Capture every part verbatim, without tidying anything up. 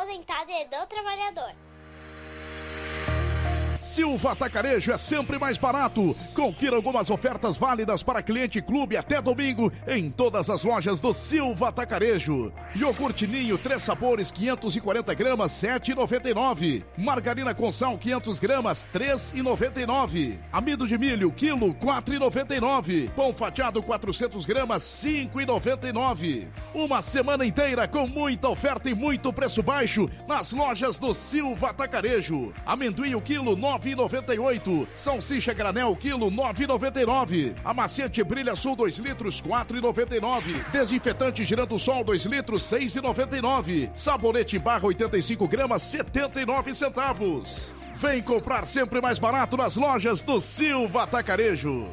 aposentado e do trabalhador. Silva Atacarejo é sempre mais barato. Confira algumas ofertas válidas para cliente clube até domingo em todas as lojas do Silva Atacarejo. Iogurte Ninho, três sabores, quinhentos e quarenta gramas, sete reais e noventa e nove centavos. Margarina com sal, quinhentas gramas, três reais e noventa e nove centavos. Amido de milho, quilo, quatro reais e noventa e nove centavos. Pão fatiado, quatrocentas gramas, cinco reais e noventa e nove centavos. Uma semana inteira com muita oferta e muito preço baixo nas lojas do Silva Atacarejo. Amendoim, o quilo, nove reais e noventa e oito centavos. Salsicha granel, quilo, nove reais e noventa e nove centavos. Amaciante Brilha Sul, dois litros, quatro reais e noventa e nove centavos. Desinfetante Girando Sol, dois litros, seis reais e noventa e nove centavos. Sabonete Barra, oitenta e cinco gramas, setenta e nove centavos. Vem comprar sempre mais barato nas lojas do Silva Atacarejo.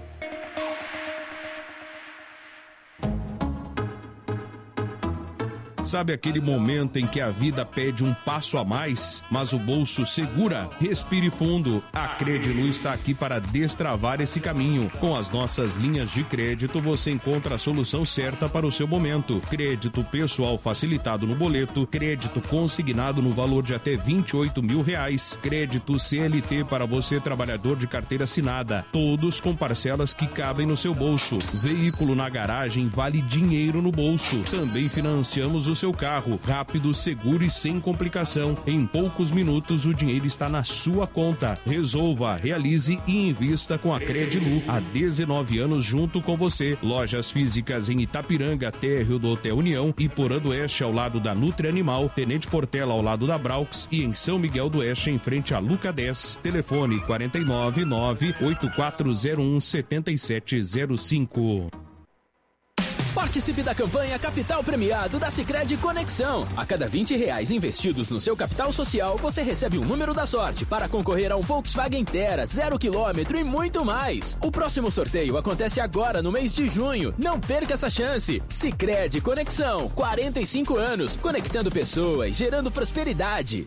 Sabe aquele momento em que a vida pede um passo a mais, mas o bolso segura? Respire fundo. A Credilu está aqui para destravar esse caminho. Com as nossas linhas de crédito, você encontra a solução certa para o seu momento. Crédito pessoal facilitado no boleto, crédito consignado no valor de até vinte e oito mil reais, crédito C L T para você, trabalhador de carteira assinada, todos com parcelas que cabem no seu bolso. Veículo na garagem vale dinheiro no bolso. Também financiamos o seu carro, rápido, seguro e sem complicação. Em poucos minutos o dinheiro está na sua conta. Resolva, realize e invista com a Credilu. Há dezenove anos junto com você. Lojas físicas em Itapiranga, térreo do Hotel União, e Porã do Oeste ao lado da Nutri Animal, Tenente Portela ao lado da Braux e em São Miguel do Oeste em frente a Luca dez. Telefone quatro nove nove, oito quatro zero um, sete sete zero cinco. Participe da campanha Capital Premiado da Sicredi Conexão. A cada vinte reais investidos no seu capital social, você recebe um número da sorte para concorrer a um Volkswagen Terra, zero quilômetro e muito mais. O próximo sorteio acontece agora no mês de junho. Não perca essa chance. Sicredi Conexão, quarenta e cinco anos, conectando pessoas, gerando prosperidade.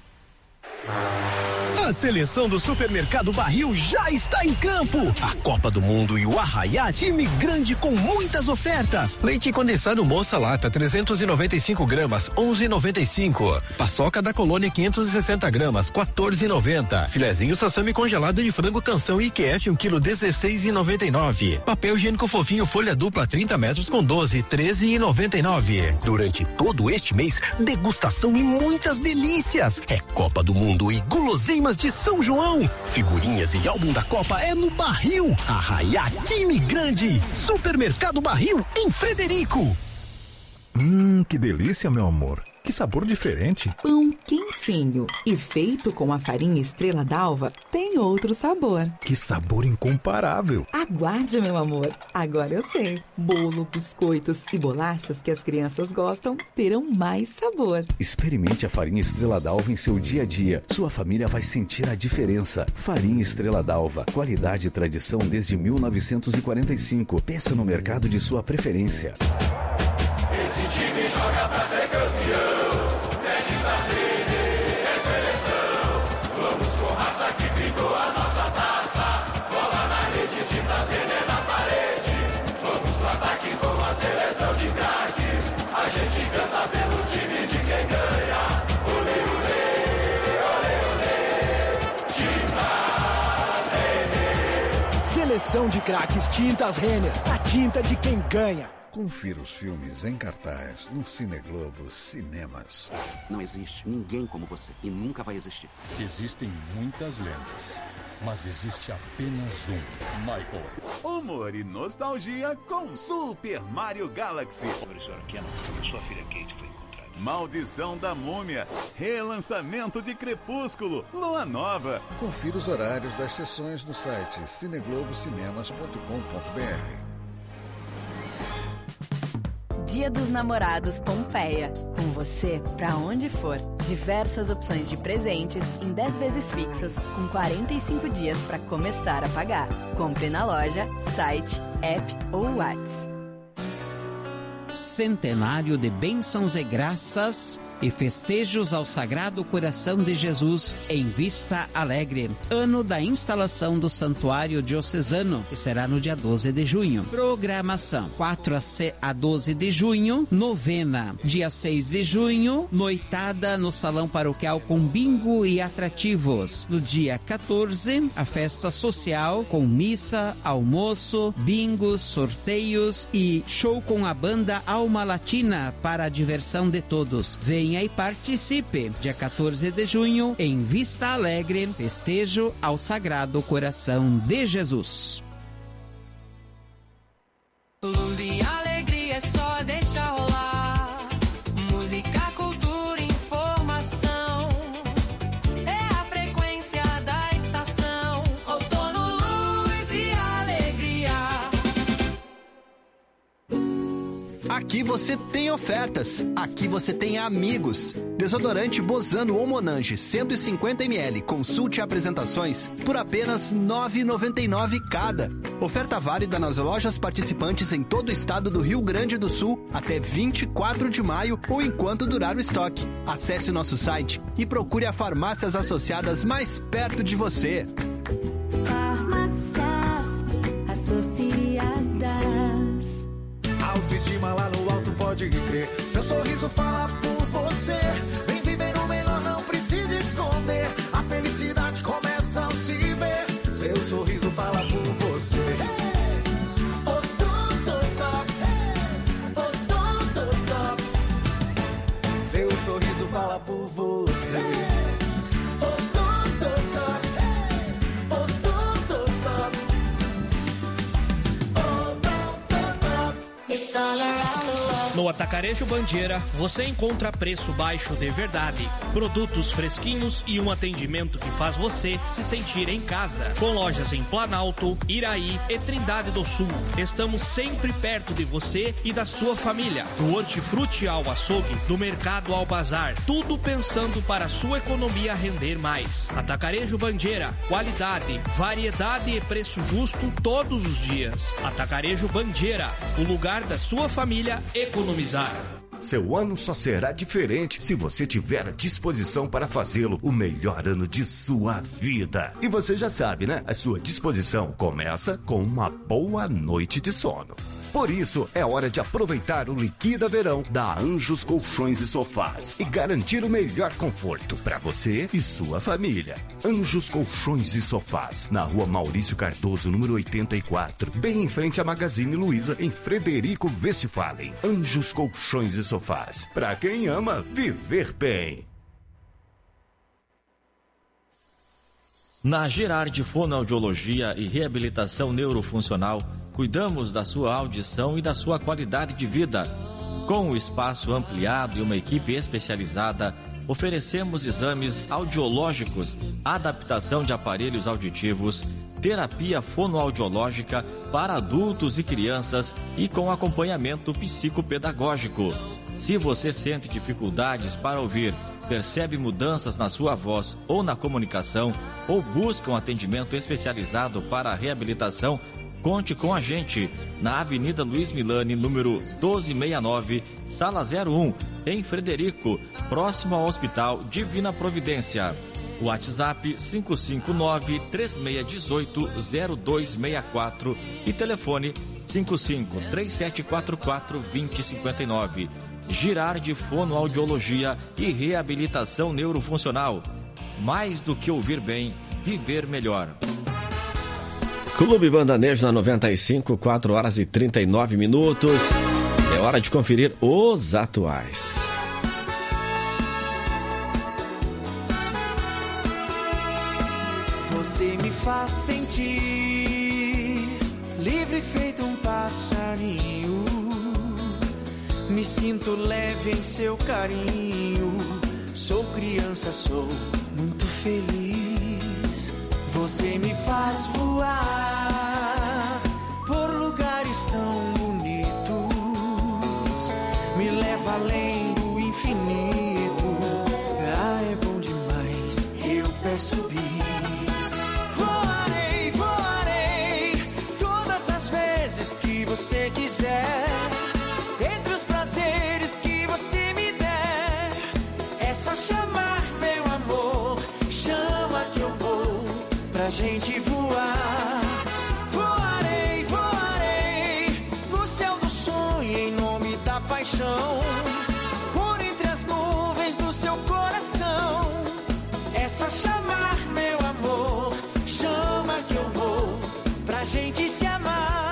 A seleção do Supermercado Barril já está em campo. A Copa do Mundo e o Arraiá, time grande com muitas ofertas. Leite condensado Moça Lata, trezentos e noventa e cinco gramas, onze reais e noventa e cinco centavos. Paçoca da Colônia, quinhentos e sessenta gramas, quatorze reais e noventa centavos. Filezinho Sassami congelado de frango Canção I Q F, um quilo, dezesseis reais e noventa e nove centavos. Papel higiênico fofinho folha dupla, trinta metros com doze, treze reais e noventa e nove centavos. Durante todo este mês, degustação e muitas delícias. É Copa do Mundo e guloseimas de São João. Figurinhas e álbum da Copa é no Barril. Arraiá, time grande. Supermercado Barril, em Frederico. Hum, que delícia, meu amor. Que sabor diferente. Pão quentinho e feito com a farinha Estrela d'Alva tem outro sabor. Que sabor incomparável. Aguarde, meu amor. Agora eu sei. Bolo, biscoitos e bolachas que as crianças gostam terão mais sabor. Experimente a farinha Estrela d'Alva em seu dia a dia. Sua família vai sentir a diferença. Farinha Estrela d'Alva. Qualidade e tradição desde mil novecentos e quarenta e cinco. Peça no mercado de sua preferência. Esse time joga pra ser campeão. Sete da Sede é seleção. Vamos com raça que pintou a nossa taça. Bola na rede, tinta Renê na parede. Vamos pro ataque com a seleção de craques. A gente canta pelo time de quem ganha. Olê, olê, olê, olê. Tintas Renê. Seleção de craques Tintas Renner. A tinta de quem ganha. Confira os filmes em cartaz no Cine Globo Cinemas. Não existe ninguém como você e nunca vai existir. Existem muitas lendas, mas existe apenas um, Michael. Humor e nostalgia com Super Mario Galaxy. Professora Kenan, sua filha Kate foi encontrada. Maldição da Múmia, relançamento de Crepúsculo, Lua Nova. Confira os horários das sessões no site cineglobocinemas ponto com ponto br. Dia dos Namorados Pompeia. Com você pra onde for. Diversas opções de presentes em dez vezes fixas, com quarenta e cinco dias para começar a pagar. Compre na loja, site, app ou WhatsApp. Centenário de bênçãos e graças e festejos ao Sagrado Coração de Jesus em Vista Alegre. Ano da instalação do Santuário Diocesano, que será no dia doze de junho. Programação: quatro a doze de junho, novena. Dia seis de junho, noitada no Salão Paroquial com bingo e atrativos. No dia quatorze, a festa social com missa, almoço, bingos, sorteios e show com a banda Alma Latina para a diversão de todos. Venha e participe. Dia quatorze de junho, em Vista Alegre, festejo ao Sagrado Coração de Jesus. Luz e alegria é só deixar rolar. Música, cultura, informação. É a frequência da estação. Outono, luz e alegria. Aqui você tem ofertas. Aqui você tem amigos. Desodorante Bozano ou Monange cento e cinquenta mililitros. Consulte apresentações por apenas nove reais e noventa e nove centavos cada. Oferta válida nas lojas participantes em todo o estado do Rio Grande do Sul até vinte e quatro de maio ou enquanto durar o estoque. Acesse o nosso site e procure as farmácias associadas mais perto de você. Farmácias associadas. Autoestima lá no alto, pode crer. Seu sorriso fala por você. Vem viver o melhor, não precisa esconder. A felicidade começa ao se ver. Seu sorriso fala por você. Seu sorriso fala por você. No Atacarejo Bandeira, você encontra preço baixo de verdade, produtos fresquinhos e um atendimento que faz você se sentir em casa. Com lojas em Planalto, Iraí e Trindade do Sul. Estamos sempre perto de você e da sua família. Do hortifruti ao açougue, do mercado ao bazar, tudo pensando para a sua economia render mais. Atacarejo Bandeira, qualidade, variedade e preço justo todos os dias. Atacarejo Bandeira, o lugar da sua família economizar. Seu ano só será diferente se você tiver a disposição para fazê-lo o melhor ano de sua vida. E você já sabe, né? A sua disposição começa com uma boa noite de sono. Por isso, é hora de aproveitar o Liquida Verão da Anjos Colchões e Sofás e garantir o melhor conforto para você e sua família. Anjos Colchões e Sofás, na rua Maurício Cardoso, número oitenta e quatro, bem em frente à Magazine Luiza, em Frederico Westphalen. Anjos Colchões e Sofás, para quem ama viver bem. Na Gerard Fonoaudiologia e Reabilitação Neurofuncional, cuidamos da sua audição e da sua qualidade de vida. Com o espaço ampliado e uma equipe especializada, oferecemos exames audiológicos, adaptação de aparelhos auditivos, terapia fonoaudiológica para adultos e crianças e com acompanhamento psicopedagógico. Se você sente dificuldades para ouvir, percebe mudanças na sua voz ou na comunicação, ou busca um atendimento especializado para a reabilitação, conte com a gente na Avenida Luiz Milani, número doze sessenta e nove, sala zero um, em Frederico, próximo ao Hospital Divina Providência. WhatsApp cinco cinco nove, três seis um oito, zero dois seis quatro e telefone cinco cinco, três sete quatro quatro, dois zero cinco nove. Girardi Fonoaudiologia e Reabilitação Neurofuncional. Mais do que ouvir bem, viver melhor. Clube Bandanejo na noventa e cinco, quatro horas e trinta e nove minutos. É hora de conferir os atuais. Você me faz sentir livre feito um passarinho. Me sinto leve em seu carinho. Sou criança, sou muito feliz. Você me faz voar por lugares tão bonitos. Me leva além do infinito. Ah, é bom demais, eu peço bis. Voarei, voarei todas as vezes que você quiser. Entre os prazeres que você me der, chamar, meu amor, chama que eu vou pra gente voar. Voarei, voarei no céu do sonho em nome da paixão, por entre as nuvens do seu coração. É só chamar, meu amor, chama que eu vou pra gente se amar.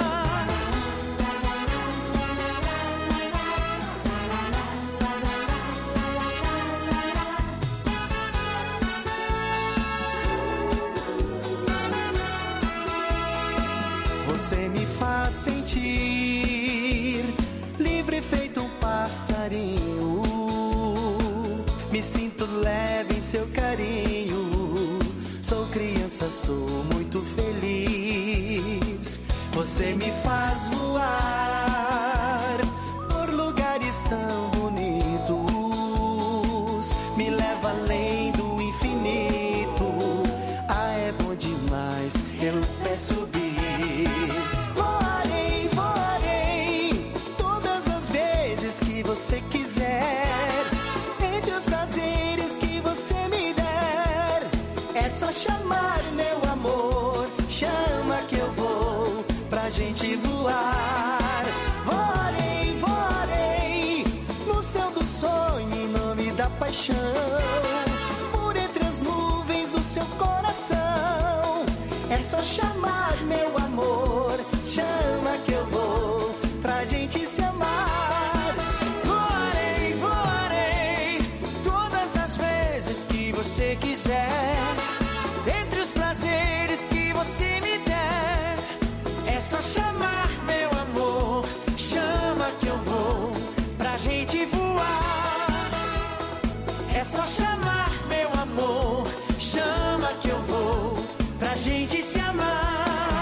Você me faz sentir livre feito um passarinho. Me sinto leve em seu carinho. Sou criança, sou muito feliz. Você me faz voar por lugares tão bonitos. Me leva além do infinito. Ah, é bom demais, eu peço bis. Voarei, voarei todas as vezes que você quiser, entre os prazeres que você me der. É só chamar, meu amor, chama que eu vou pra gente voar. Voarei, voarei no céu do sonho em nome da paixão, por entre as nuvens do seu coração. É só chamar, meu amor, chama que eu vou pra gente se amar. Voarei, voarei todas as vezes que você quiser, entre os prazeres que você me der. É só chamar, meu amor, chama que eu vou pra gente voar. É só chamar, meu amor, chama que eu vou pra gente se amar.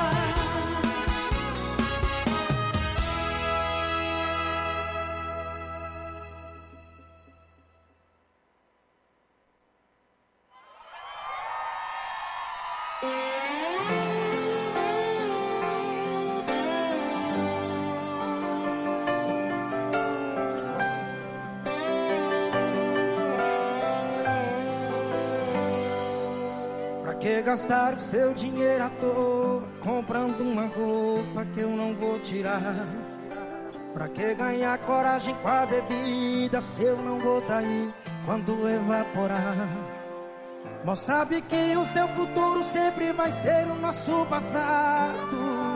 Que gastar o seu dinheiro à toa comprando uma roupa que eu não vou tirar? Pra que ganhar coragem com a bebida se eu não vou tá aí quando evaporar? Mas sabe que o seu futuro sempre vai ser o nosso passado.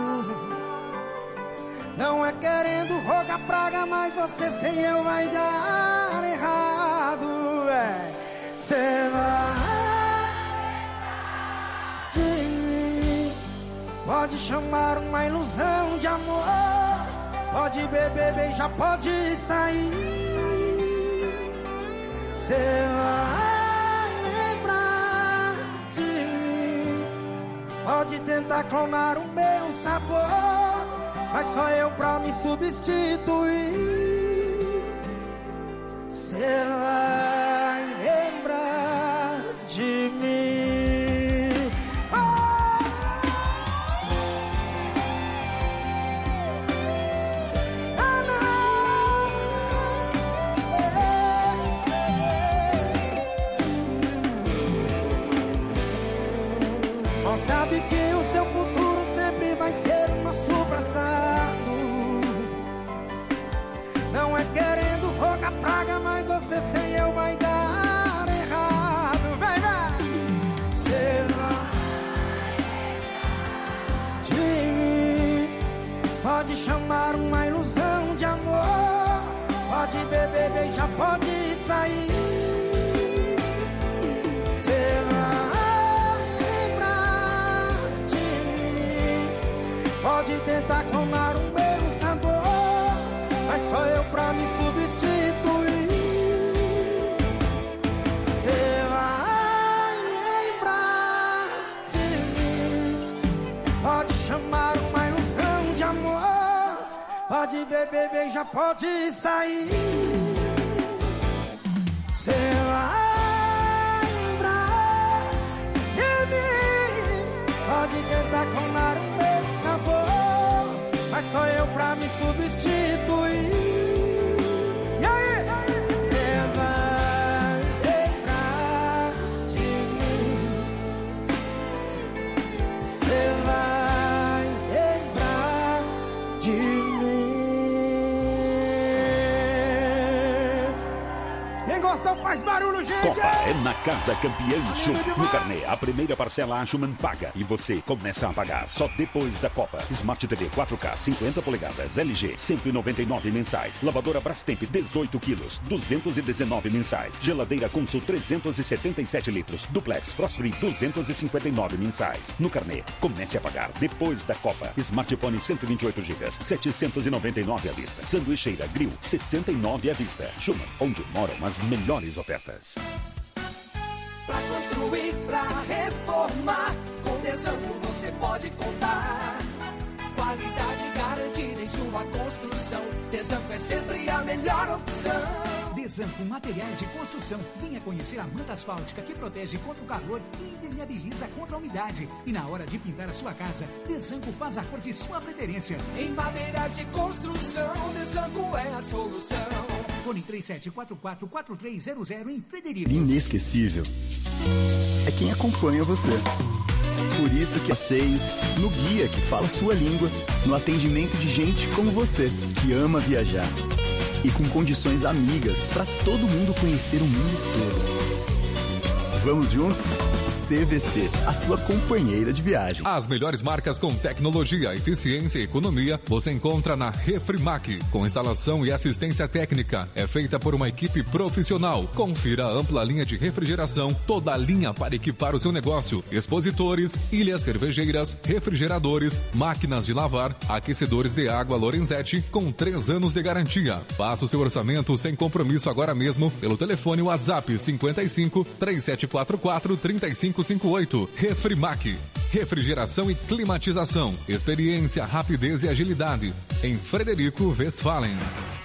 Não é querendo rogar praga, mas você sem eu vai dar errado. É, cê vai de mim. Pode chamar uma ilusão de amor, pode beber, beijar, pode sair. Cê vai lembrar de mim. Pode tentar clonar o meu sabor, mas só eu pra me substituir. Cê vai lembrar de mim. Sabe que o seu futuro sempre vai ser o nosso passado. Não é querendo rogar praga, mas você sem eu vai dar errado. Vai, vai! Cê vai de mim. Pode chamar uma ilusão de amor, pode beber, beijar, pode sair. Cê vai pode tentar clonar o meu sabor, mas só eu pra me substituir. Cê vai lembrar de mim. Pode chamar uma ilusão de amor, pode beber, beijar, pode sair. Cê vai lembrar de mim. Pode tentar clonar o meu sabor, mas só eu pra me substituir. E aí? Você vai lembrar Boston faz barulho, gente! Copa é na Casa Campeã Schumann. No carnê, a primeira parcela a Schumann paga e você começa a pagar só depois da Copa. Smart T V quatro K cinquenta polegadas L G cento e noventa e nove mensais. Lavadora Brastemp dezoito quilos duzentos e dezenove mensais. Geladeira Consul trezentos e setenta e sete litros. Duplex Frost Free duzentos e cinquenta e nove mensais. No carnê, comece a pagar depois da Copa. Smartphone cento e vinte e oito gigas setecentos e noventa e nove à vista. Sanduicheira Grill sessenta e nove à vista. Schumann, onde moram as melhores ofertas. Pra construir, pra reformar, com Desanco você pode contar. Qualidade garantida em sua construção. Desanco é sempre a melhor opção. Desanco Materiais de Construção. Venha conhecer a manta asfáltica que protege contra o calor e impermeabiliza contra a umidade. E na hora de pintar a sua casa, Desanco faz a cor de sua preferência. Em madeiras de construção, Desanco é a solução. Fone três sete quatro quatro quatro três zero zero em Frederico. Inesquecível é quem acompanha você. Por isso que passeios, no guia que fala sua língua, no atendimento de gente como você, que ama viajar. E com condições amigas para todo mundo conhecer o mundo todo. Vamos juntos? C V C, a sua companheira de viagem. As melhores marcas com tecnologia, eficiência e economia você encontra na Refrimac, com instalação e assistência técnica. É feita por uma equipe profissional. Confira a ampla linha de refrigeração, toda a linha para equipar o seu negócio. Expositores, ilhas cervejeiras, refrigeradores, máquinas de lavar, aquecedores de água Lorenzetti com três anos de garantia. Faça o seu orçamento sem compromisso agora mesmo pelo telefone WhatsApp cinquenta e cinco, três sete quatro quatro, trinta e cinco cinquenta e oito. Refrimac. Refrigeração e climatização. Experiência, rapidez e agilidade. Em Frederico Westphalen.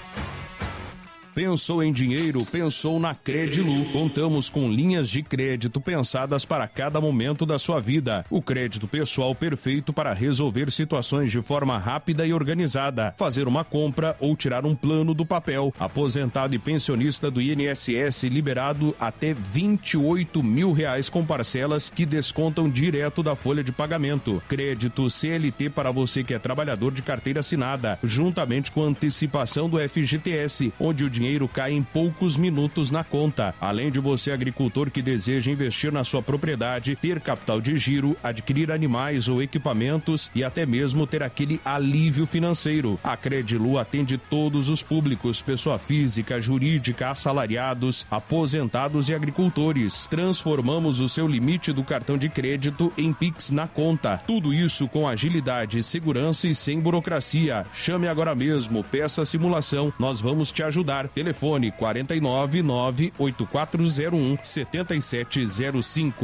Pensou em dinheiro? Pensou na Credilu. Contamos com linhas de crédito pensadas para cada momento da sua vida. O crédito pessoal perfeito para resolver situações de forma rápida e organizada. Fazer uma compra ou tirar um plano do papel. Aposentado e pensionista do I N S S liberado até vinte e oito mil reais com parcelas que descontam direto da folha de pagamento. Crédito C L T para você que é trabalhador de carteira assinada, juntamente com a antecipação do F G T S, onde o dinheiro dinheiro cai em poucos minutos na conta. Além de você, agricultor que deseja investir na sua propriedade, ter capital de giro, adquirir animais ou equipamentos e até mesmo ter aquele alívio financeiro. A Credilu atende todos os públicos, pessoa física, jurídica, assalariados, aposentados e agricultores. Transformamos o seu limite do cartão de crédito em Pix na conta. Tudo isso com agilidade, segurança e sem burocracia. Chame agora mesmo, peça a simulação, nós vamos te ajudar. Telefone quatro nove nove oito quatro zero um sete sete zero cinco.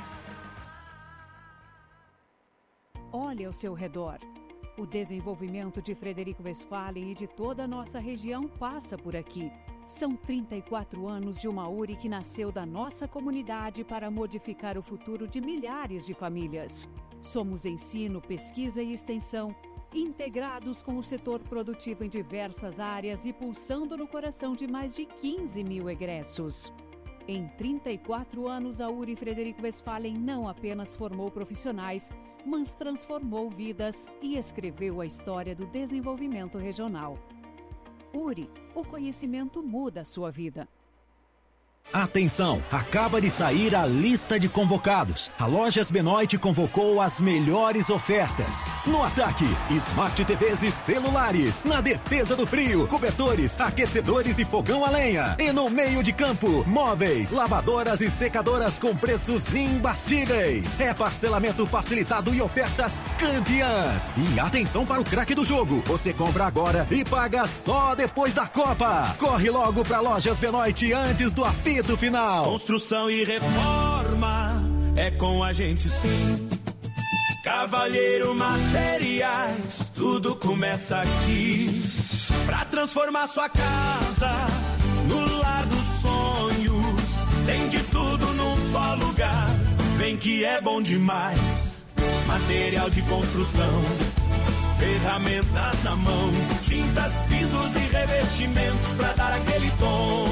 Olhe ao seu redor. O desenvolvimento de Frederico Westphalen e de toda a nossa região passa por aqui. São trinta e quatro anos de uma U R I que nasceu da nossa comunidade para modificar o futuro de milhares de famílias. Somos ensino, pesquisa e extensão, integrados com o setor produtivo em diversas áreas e pulsando no coração de mais de quinze mil egressos. Em trinta e quatro anos, a U R I Frederico Westphalen não apenas formou profissionais, mas transformou vidas e escreveu a história do desenvolvimento regional. U R I, o conhecimento muda a sua vida. Atenção, acaba de sair a lista de convocados. A Lojas Benoit convocou as melhores ofertas. No ataque, Smart T Vs e celulares. Na defesa do frio, cobertores, aquecedores e fogão a lenha. E no meio de campo, móveis, lavadoras e secadoras com preços imbatíveis. É parcelamento facilitado e ofertas campeãs. E atenção para o craque do jogo. Você compra agora e paga só depois da Copa. Corre logo para Lojas Benoit antes do apito final. Construção e reforma é com a gente sim. Cavalheiro Materiais, tudo começa aqui. Pra transformar sua casa no lar dos sonhos. Tem de tudo num só lugar. Vem que é bom demais. Material de construção, ferramentas na mão, tintas, pisos e revestimentos pra dar aquele tom.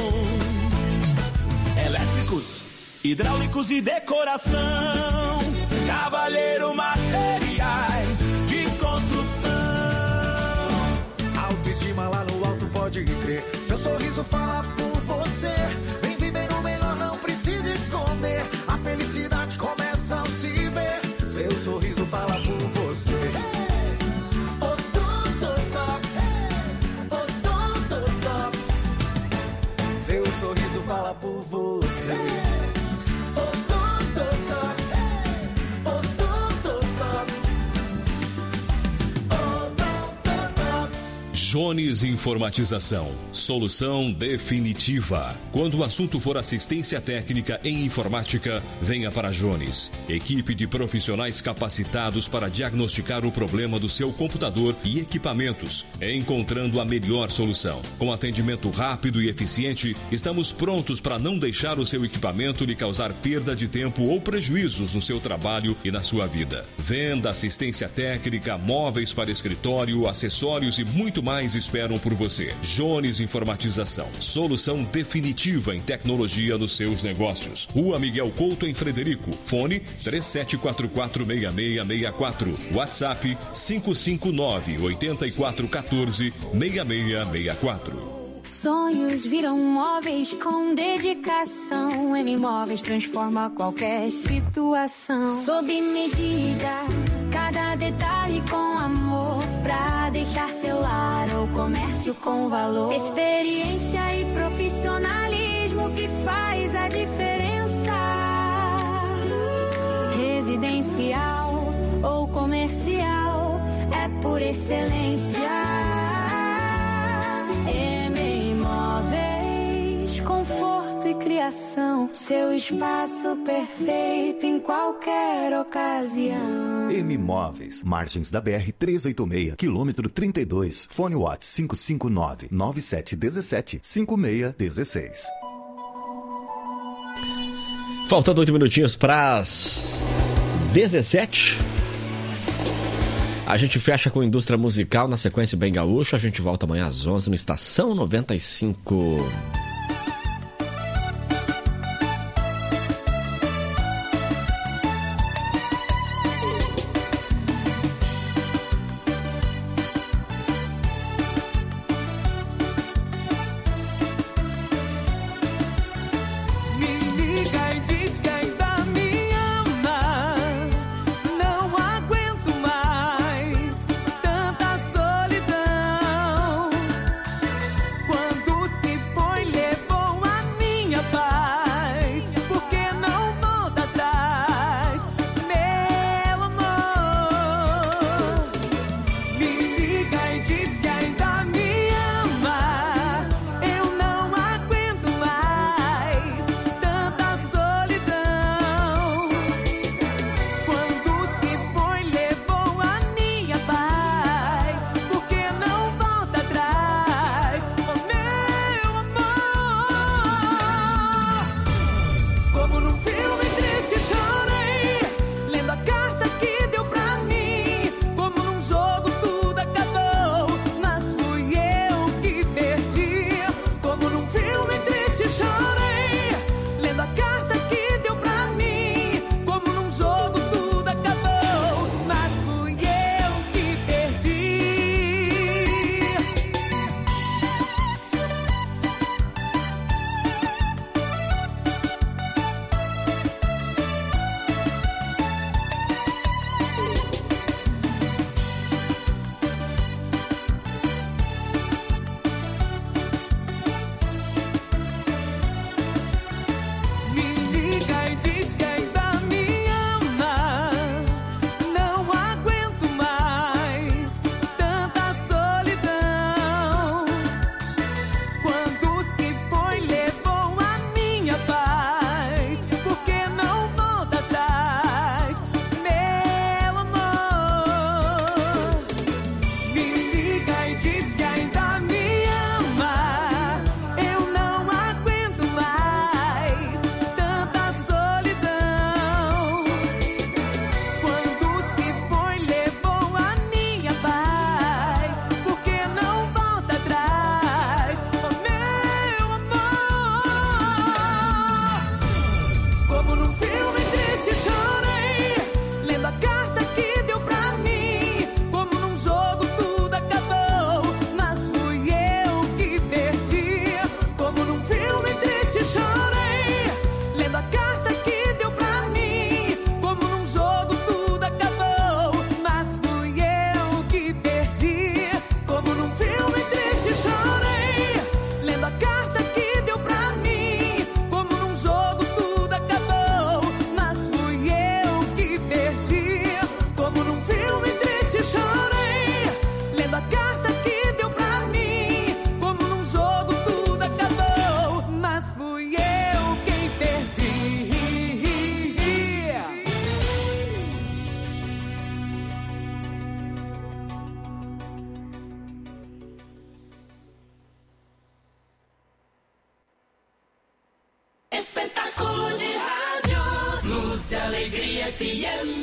Elétricos, hidráulicos e decoração. Cavalheiro Materiais de Construção. Autoestima lá no alto, pode crer. Seu sorriso fala por você. Vem precisa esconder. A felicidade começa ao se ver. Seu sorriso fala por você. Seu sorriso fala por você. Jones Informatização, solução definitiva. Quando o assunto for assistência técnica em informática, venha para Jones. Equipe de profissionais capacitados para diagnosticar o problema do seu computador e equipamentos, encontrando a melhor solução. Com atendimento rápido e eficiente, estamos prontos para não deixar o seu equipamento lhe causar perda de tempo ou prejuízos no seu trabalho e na sua vida. Venda, assistência técnica, móveis para escritório, acessórios e muito mais esperam por você. Jones Informatização, solução definitiva em tecnologia nos seus negócios. Rua Miguel Couto, em Frederico. Fone três sete quatro quatro, seis seis seis quatro. WhatsApp cinco cinco nove, oito quatro um quatro, seis seis seis quatro. Sonhos viram móveis com dedicação. M Móveis transforma qualquer situação. Sob medida, cada detalhe com amor, pra deixar seu lar ou comércio com valor. Experiência e profissionalismo que faz a diferença. Residencial ou comercial, é por excelência. M Móveis, conforto e criação, seu espaço perfeito em qualquer ocasião. M Móveis, margens da B R trezentos e oitenta e seis, quilômetro trinta e dois, fone WhatsApp cinco cinco nove, nove sete um sete, cinco seis um seis. Faltando oito minutinhos para as dezessete. A gente fecha com indústria musical, na sequência Bem Gaúcho. A gente volta amanhã às onze no Estação noventa e cinco. Quando se foi Alegria F M.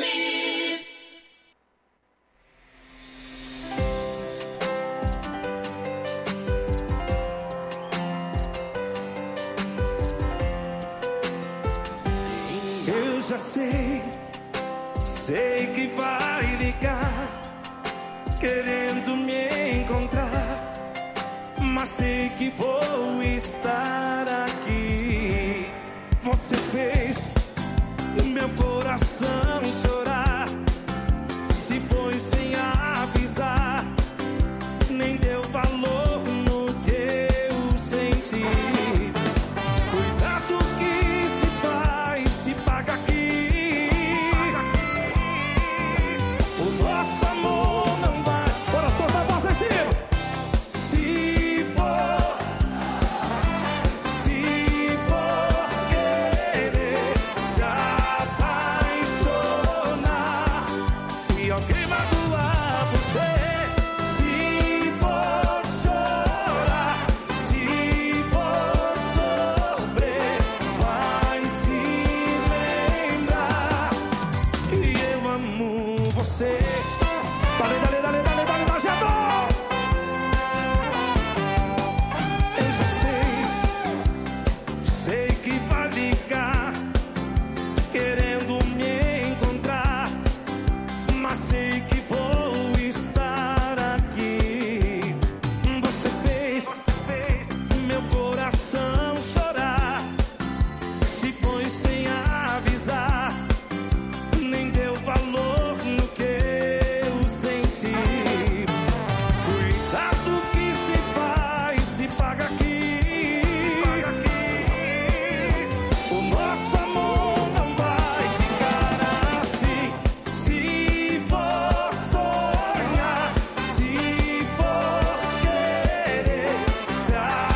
Eu já sei, sei que vai ligar, querendo me encontrar, mas sei que vou estar aqui. Você fez meu coração chorar, se foi sem avisar, nem deu valor no que eu senti. Cuidado que se faz, se paga aqui. O nosso amor não vai. Bora soltar a voz em cima. Se for, se for querer se apaixonar e alguém magoar você, se for chorar, se for sofrer, vai se lembrar que eu amo você. Dale, dale, dale, dale, dale, Nojento! Eu já sei, sei que vai ligar, querendo me encontrar, mas sei que vou estar aqui. Você fez meu coração chorar, se foi sem avisar, nem deu valor no que eu senti. Cuidado que se faz, se paga aqui. O nosso amor não vai ficar assim. Se for sonhar, se for querer se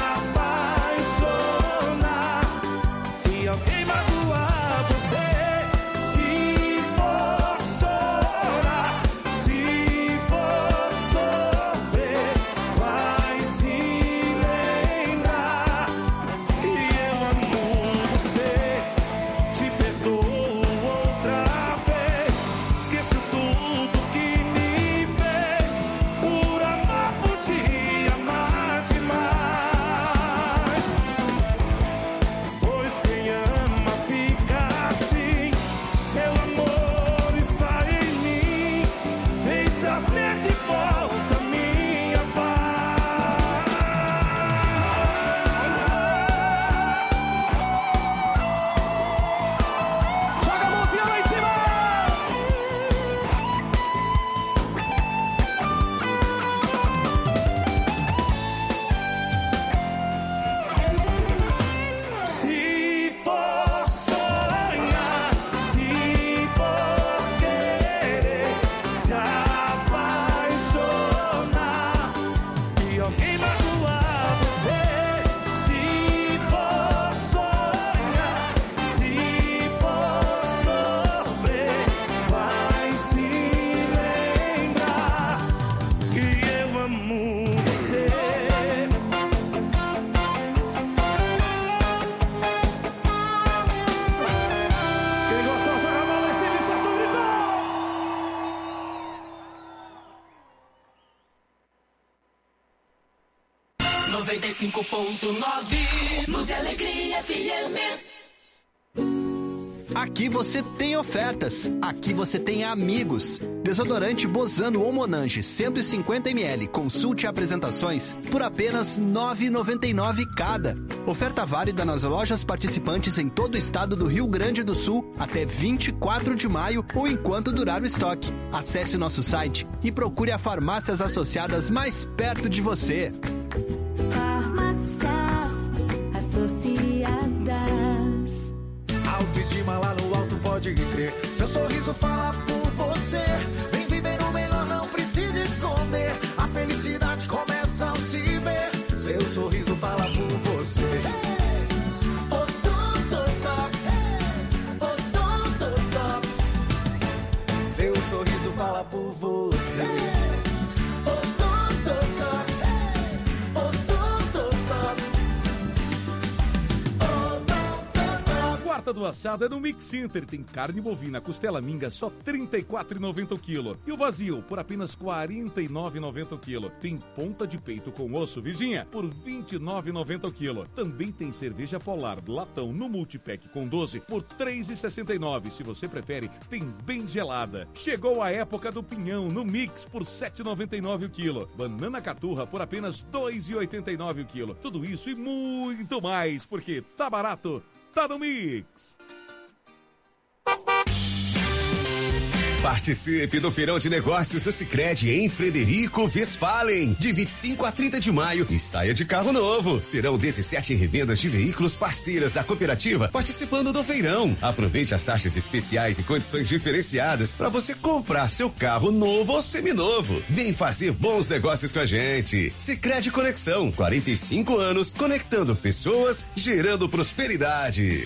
apaixonar e alguém magoar você, se for chorar, se for sofrer, vai se lembrar que eu amo você. Te perdoo outra vez, esqueço tudo que me fez, por amar por ti, amar demais. Pois quem ama fica assim, seu amor está em mim, vem trazer de volta minha paz. Joga a mãozinha lá em cima! Se for sonhar, se for querer se apaixonar e alguém magoar você, se for sonhar, se for sofrer, vai se lembrar que eu amo você. Quem gostou, joga a mão lá em cima e solta o grito! noventa e cinco ponto nove Música Alegria F M. Aqui você tem ofertas, aqui você tem amigos. Desodorante Bozano ou Monange cento e cinquenta mililitros, consulte apresentações por apenas nove reais e noventa e nove centavos cada. Oferta válida nas lojas participantes em todo o estado do Rio Grande do Sul até vinte e quatro de maio ou enquanto durar o estoque. Acesse o nosso site e procure as farmácias associadas mais perto de você. Farmácias associadas. Autoestima lá no alto, pode crer. Seu sorriso fala por você. Vem viver o melhor, não precisa esconder. A felicidade começa ao se ver. Seu sorriso fala por você. Odontotop, Odontotop. Seu sorriso fala por você. Odontotop, Odontotop. oferta do assado é no Mix Center. Tem carne bovina, costela minga, só trinta e quatro reais e noventa centavos o quilo. E o vazio, por apenas quarenta e nove reais e noventa centavos o quilo. Tem ponta de peito com osso, vizinha, por vinte e nove reais e noventa centavos o quilo. Também tem cerveja Polar latão no multipack com doze por três reais e sessenta e nove centavos. Se você prefere, tem bem gelada. Chegou a época do pinhão no Mix por sete reais e noventa e nove centavos o quilo. Banana caturra por apenas dois reais e oitenta e nove centavos o quilo. Tudo isso e muito mais, porque tá barato, tá no Mix. Participe do Feirão de Negócios do Sicredi em Frederico Westphalen, de vinte e cinco a trinta de maio, e saia de carro novo. Serão dezessete revendas de veículos parceiras da cooperativa participando do feirão. Aproveite as taxas especiais e condições diferenciadas para você comprar seu carro novo ou seminovo. Vem fazer bons negócios com a gente. Sicredi Conexão, quarenta e cinco anos, conectando pessoas, gerando prosperidade.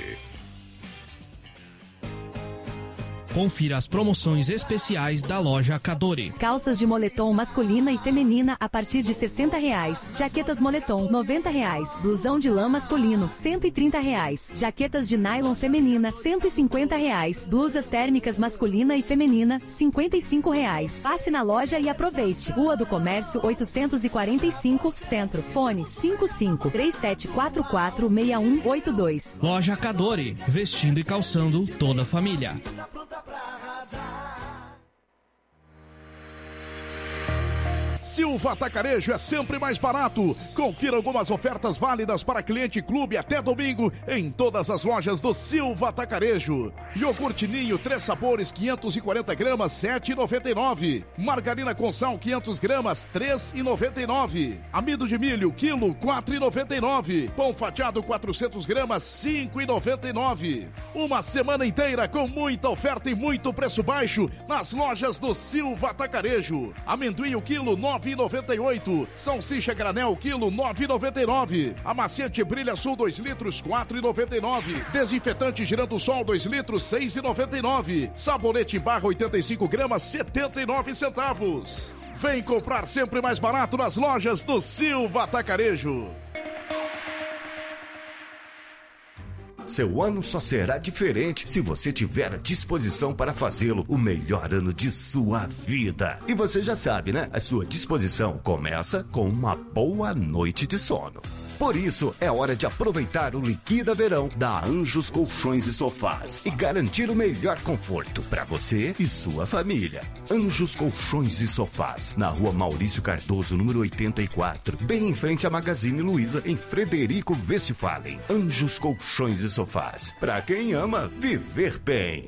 Confira as promoções especiais da loja Cadore. Calças de moletom masculina e feminina a partir de sessenta reais. Jaquetas moletom, noventa reais. Blusão de lã masculino, cento e trinta reais. Jaquetas de nylon feminina, cento e cinquenta reais. Blusas térmicas masculina e feminina, cinquenta e cinco reais. Passe na loja e aproveite. Rua do Comércio, oitocentos e quarenta e cinco, Centro. Fone cinco cinco, três sete quatro quatro, seis um oito dois. Loja Cadore, vestindo e calçando toda a família. Silva Atacarejo é sempre mais barato. Confira algumas ofertas válidas para cliente clube até domingo em todas as lojas do Silva Atacarejo. Iogurte Ninho, três sabores, quinhentos e quarenta gramas, sete reais e noventa e nove centavos. Margarina com sal, quinhentos gramas, três reais e noventa e nove centavos. Amido de milho, quilo, quatro reais e noventa e nove centavos. Pão fatiado, quatrocentas gramas, cinco reais e noventa e nove centavos. Uma semana inteira com muita oferta e muito preço baixo nas lojas do Silva Atacarejo. Amendoim, o quilo, nove reais e noventa e oito centavos. Salsicha granel, quilo, nove reais e noventa e nove centavos. Amaciante Brilha Sul, dois litros, quatro reais e noventa e nove centavos. Desinfetante Girando Sol, dois litros, seis reais e noventa e nove centavos. Sabonete em barra, oitenta e cinco gramas, setenta e nove centavos. Vem comprar sempre mais barato nas lojas do Silva Atacarejo. Seu ano só será diferente se você tiver a disposição para fazê-lo o melhor ano de sua vida. E você já sabe, né? A sua disposição começa com uma boa noite de sono. Por isso, é hora de aproveitar o Liquida Verão da Anjos Colchões e Sofás e garantir o melhor conforto para você e sua família. Anjos Colchões e Sofás, na rua Maurício Cardoso, número oitenta e quatro, bem em frente à Magazine Luiza, em Frederico Westphalen. Anjos Colchões e Sofás, para quem ama viver bem.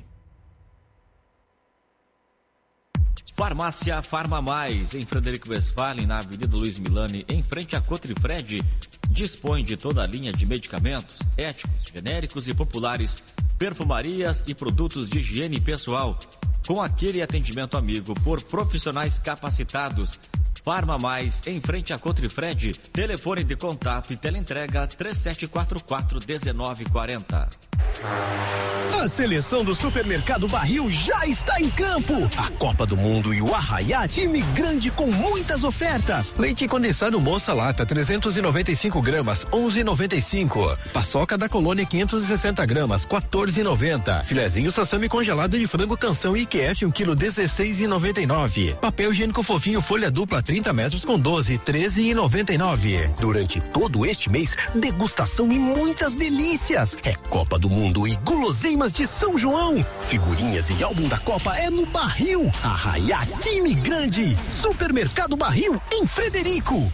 Farmácia Farma Mais, em Frederico Westphalen, na Avenida Luiz Milani, em frente a Cotrifred, dispõe de toda a linha de medicamentos, éticos, genéricos e populares, perfumarias e produtos de higiene pessoal, com aquele atendimento amigo por profissionais capacitados. Farma Mais, em frente a Cotrifred, telefone de contato e teleentrega três sete quatro quatro, um nove quatro zero. A seleção do Supermercado Barril já está em campo. A Copa do Mundo e o Arraiá, time grande com muitas ofertas. Leite condensado Moça Lata, trezentos e noventa e cinco gramas, onze reais e noventa e cinco centavos. Paçoca da Colônia, quinhentos e sessenta gramas, quatorze reais e noventa centavos. Filezinho Sassami congelado de frango Canção I Q F, um quilo, dezesseis reais e noventa e nove centavos. Papel higiênico fofinho folha dupla, trinta metros com doze, treze reais e noventa e nove centavos. Durante todo este mês, degustação e muitas delícias. É Copa do Mundo e guloseimas de São João. Figurinhas e álbum da Copa é no Barril. Arraiá, time grande. Supermercado Barril, em Frederico.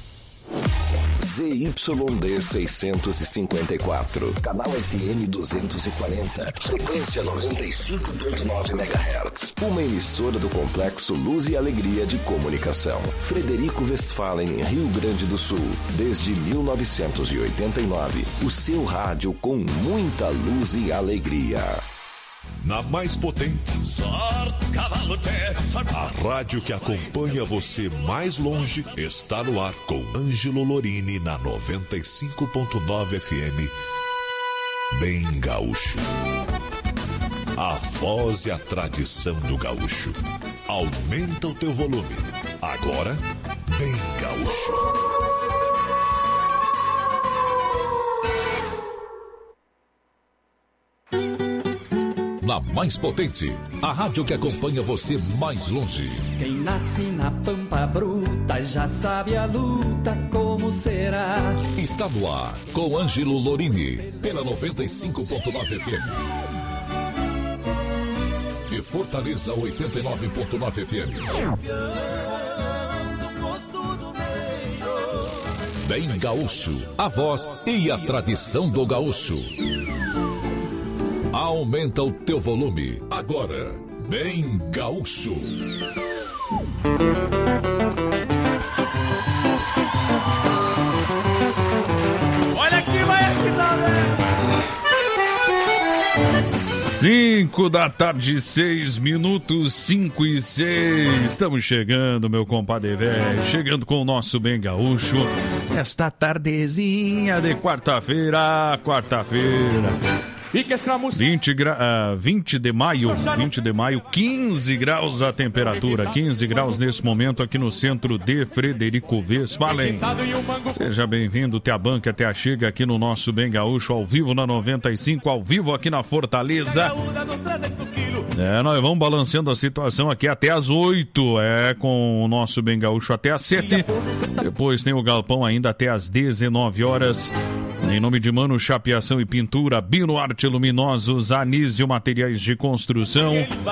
Z Y D seiscentos e cinquenta e quatro, canal F M duzentos e quarenta, frequência noventa e cinco ponto nove megahertz. Uma emissora do Complexo Luz e Alegria de Comunicação. Frederico Westphalen, Rio Grande do Sul, desde mil novecentos e oitenta e nove. O seu rádio com muita luz e alegria. Na mais potente, a rádio que acompanha você mais longe está no ar com Ângelo Lorini na noventa e cinco ponto nove F M. Bem gaúcho. A voz e a tradição do gaúcho. Aumenta o teu volume. Agora, bem gaúcho. na mais potente, a rádio que acompanha você mais longe. Quem nasce na pampa bruta já sabe a luta como será. Está no ar com Ângelo Lorini, pela noventa e cinco ponto nove F M. E Fortaleza oitenta e nove ponto nove F M. Bem gaúcho, a voz e a tradição do gaúcho. Aumenta o teu volume. Agora, Bem gaúcho. Olha aqui, vai aqui, tá vendo? Cinco da tarde, seis minutos, cinco e seis. Estamos chegando, meu compadre velho. Chegando com o nosso Bem Gaúcho. Esta tardezinha de quarta-feira, quarta-feira. vinte, gra... uh, vinte de maio, vinte de maio, quinze graus a temperatura, quinze graus nesse momento aqui no centro de Frederico Westphalen. Seja bem-vindo, Te a Banca, Te a Chega aqui no nosso Bem Gaúcho, ao vivo na noventa e cinco, ao vivo aqui na Fortaleza. É, nós vamos balanceando a situação aqui até às oito, é, com o nosso Bem Gaúcho até às sete. Depois tem o Galpão ainda até às dezenove horas. Em nome de Mano Chapeação e Pintura, Bino Arte Luminosos, Anísio Materiais de Construção,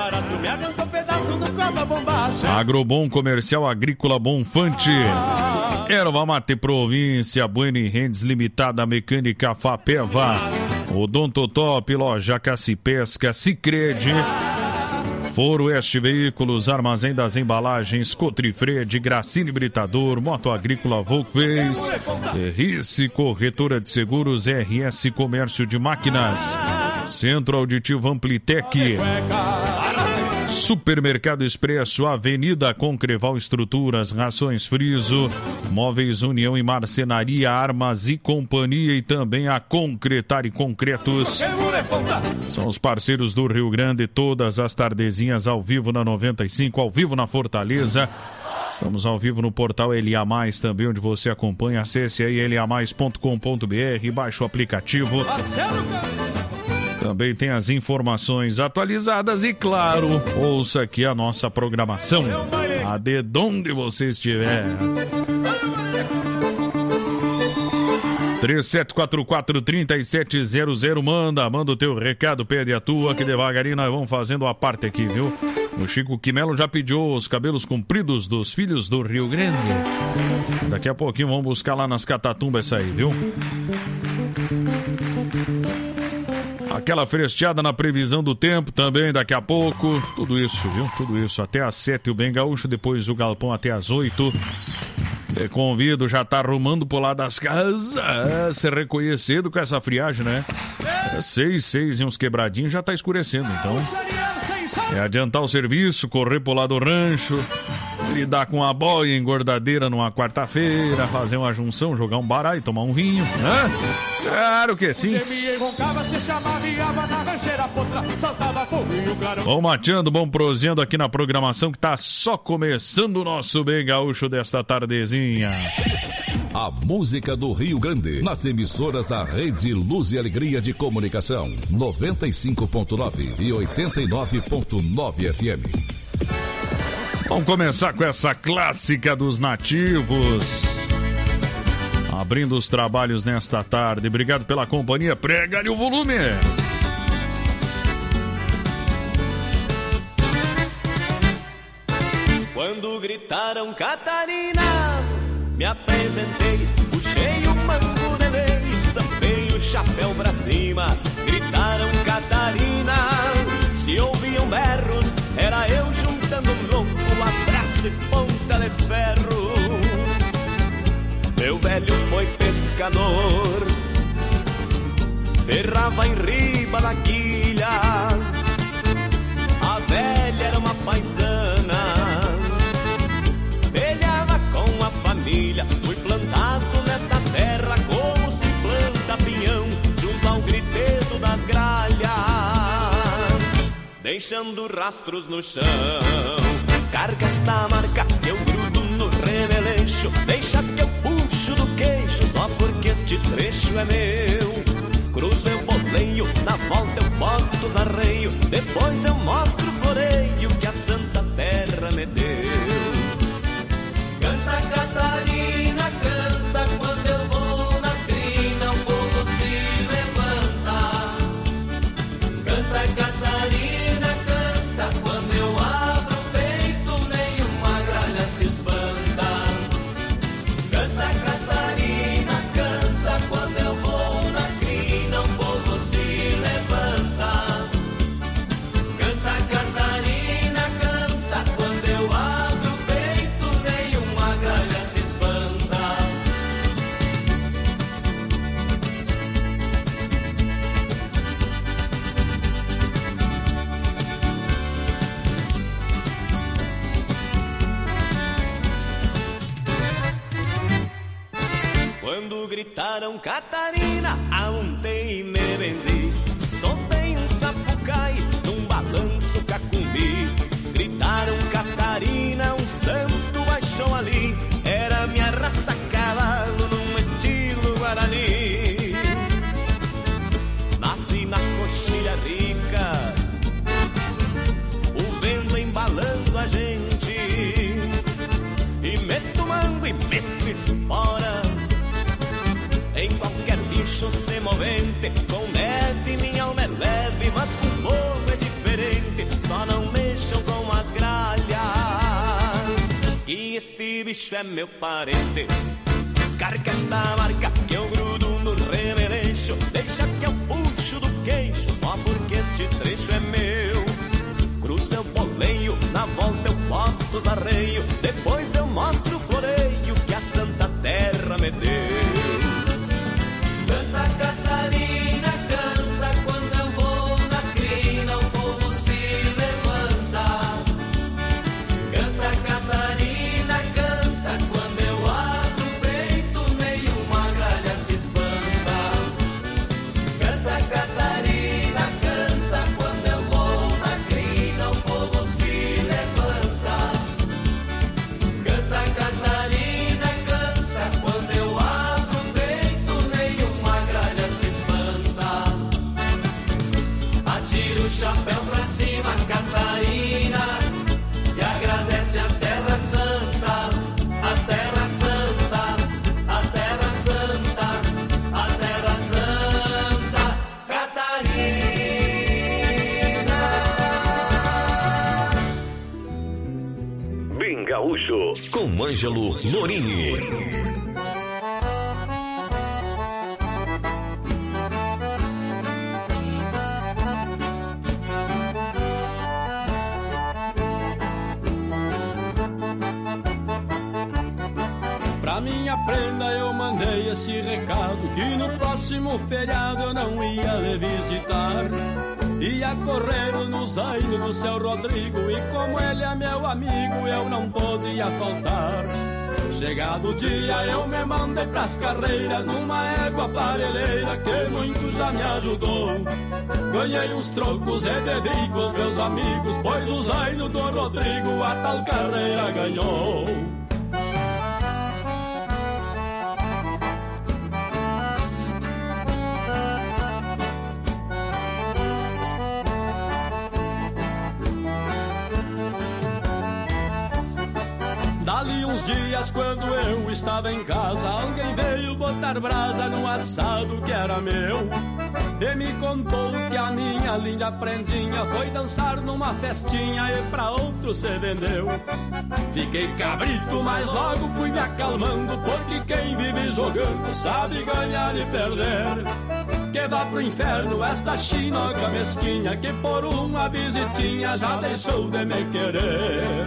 Agrobom Comercial Agrícola Bonfante, Erva Mate Província, Bueno e Rendes Limitada, Mecânica Fapeva, Odontotop, Loja Cacipesca, Sicredi, Foro Oeste Veículos, Armazém das Embalagens, Cotrifred, Gracine Britador, Moto Agrícola Volkswagen, Rice Corretora de Seguros, R S Comércio de Máquinas, Centro Auditivo Amplitec, Supermercado Expresso, Avenida Concreval Estruturas, Rações Friso, Móveis União e Marcenaria, Armas e Companhia e também a Concretar e Concretos. São os parceiros do Rio Grande, todas as tardezinhas ao vivo na noventa e cinco, ao vivo na Fortaleza. Estamos ao vivo no portal L A Mais também, onde você acompanha. Acesse aí l a mais ponto com ponto b r, baixe o aplicativo. Também tem as informações atualizadas e, claro, ouça aqui a nossa programação, a de onde você estiver. três sete quatro quatro, três sete zero zero, manda, manda o teu recado, pede a tua, que devagarinho nós vamos fazendo a parte aqui, viu? O Chico Quimelo já pediu os cabelos compridos dos filhos do Rio Grande. Daqui a pouquinho vamos buscar lá nas Catatumbas essa aí, viu? Aquela fresteada na previsão do tempo também daqui a pouco. Tudo isso, viu? Tudo isso. Até às sete o Bem Gaúcho, depois o Galpão até às oito. Te convido, já tá arrumando por lá das casas. É, se recolher cedo com essa friagem, né? É seis, seis e uns quebradinhos já tá escurecendo, então. É adiantar o serviço, correr por lá do rancho, lidar com a boia engordadeira numa quarta-feira, fazer uma junção, jogar um baralho, tomar um vinho, né? Claro que sim. Vamos mateando, vamos prosendo aqui na programação que tá só começando o nosso Bem Gaúcho desta tardezinha. A música do Rio Grande, nas emissoras da Rede Luz e Alegria de Comunicação, noventa e cinco ponto nove e oitenta e nove ponto nove F M. Vamos começar com essa clássica dos nativos. Abrindo os trabalhos nesta tarde. Obrigado pela companhia. Prega-lhe o volume. Quando gritaram Catarina, me apresentei, puxei o mango de lei, sampei o chapéu pra cima. Gritaram Catarina, se ouviam berros, era eu juntando um ronco, um abraço e ponta de ferro. Meu velho foi pescador, ferrava em riba da quilha. A velha era uma paisana, pelhava com a família. Fui plantado nesta terra como se planta pinhão, junto ao gritedo das gralhas, deixando rastros no chão. Carga esta marca que eu grudo no remeleixo, deixa que eu puxo do queixo, só porque este trecho é meu. Cruzo eu boleio boleio, na volta eu boto os arreios, depois eu mostro o floreio que a Santa Terra me deu. Canta Catarina, canta, quando eu vou na crina o povo se levanta. Canta Catarina, canta, quando eu abro o peito nenhuma gralha se espanta. Canta Catarina, canta, quando eu vou na crina o povo se levanta. Canta Catarina, canta, quando eu abro o peito nenhuma gralha se espanta. Quando gritaram Catarina, aontei e me benzi. Soltei um sapucai num balanço cacumbi. Gritaram Catarina, um santo baixou ali. Era minha raça a cavalo num estilo guarani. Nasci na coxilha rica, o vento embalando a gente, e meto mango e meto espora em qualquer bicho semovente. Com neve minha alma é leve, mas com fogo é diferente. Só não mexam com as gralhas, que este bicho é meu parente. Carga esta marca que eu grudo no remeleixo, deixa que eu puxo do queixo, só porque este trecho é meu. Cruza eu boleio, na volta eu boto os arreios, depois eu mostro o floreio que a Santa Terra me deu. Canta Catarina, canta, quando eu vou na crina o povo se levanta. Canta Catarina, canta, quando eu abro o peito nenhuma gralha se espanta. Canta Catarina, canta, quando eu vou na crina o povo se levanta. Canta Catarina, canta, quando eu abro o peito nenhuma gralha se espanta. Atira o chapéu pra cima, Catarina, e agradece a Terra Santa, a Terra Santa, a Terra Santa, a Terra Santa, Catarina. Bem Gaúcho, com Ângelo Lorini. Pra minha prenda eu mandei esse recado, que no próximo feriado eu não ia lhe visitar. Ia correr nos ainos do seu Rodrigo, e como ele é meu amigo eu não podia faltar. Chegado o dia eu me mandei pras carreiras, numa égua parelheira que muito já me ajudou. Ganhei uns trocos e bebi com os meus amigos, pois os ainos do Rodrigo a tal carreira ganhou. Dali uns dias, quando eu estava em casa, alguém veio botar brasa no assado que era meu, e me contou que a minha linda prendinha foi dançar numa festinha e pra outro se vendeu. Fiquei cabrito, mas logo fui me acalmando, porque quem vive jogando sabe ganhar e perder. Que vá pro inferno esta chinoca mesquinha, que por uma visitinha já deixou de me querer.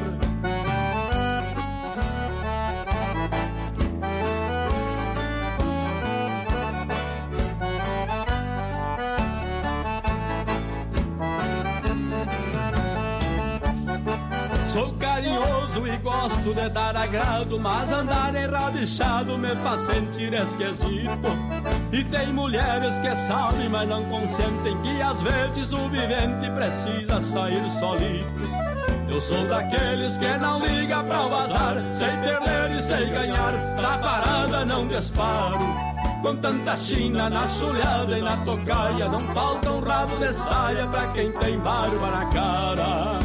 Sou carinhoso e gosto de dar agrado, mas andar enrabichado me faz sentir esquisito. E tem mulheres que sabem, mas não consentem, que às vezes o vivente precisa sair solito. Eu sou daqueles que não liga pra o azar, sei perder e sei ganhar, da parada não disparo. Com tanta china na sulhada e na tocaia, não falta um rabo de saia pra quem tem barba na cara.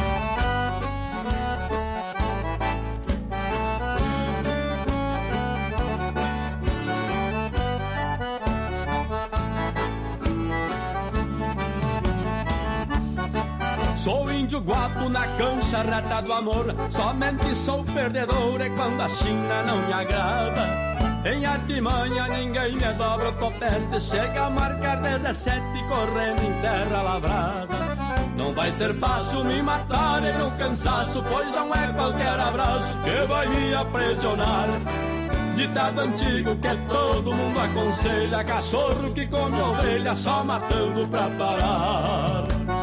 Sou índio guapo na cancha reta do amor, somente sou perdedor é quando a China não me agrada. Em artimanha ninguém me dobra o topete, chega a marcar dezessete correndo em terra lavrada. Não vai ser fácil me matarem no cansaço, pois não é qualquer abraço que vai me aprisionar. Ditado antigo que todo mundo aconselha, cachorro que come ovelha só matando pra parar.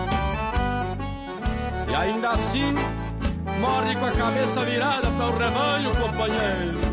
E ainda assim, morre com a cabeça virada para o rebanho, companheiro.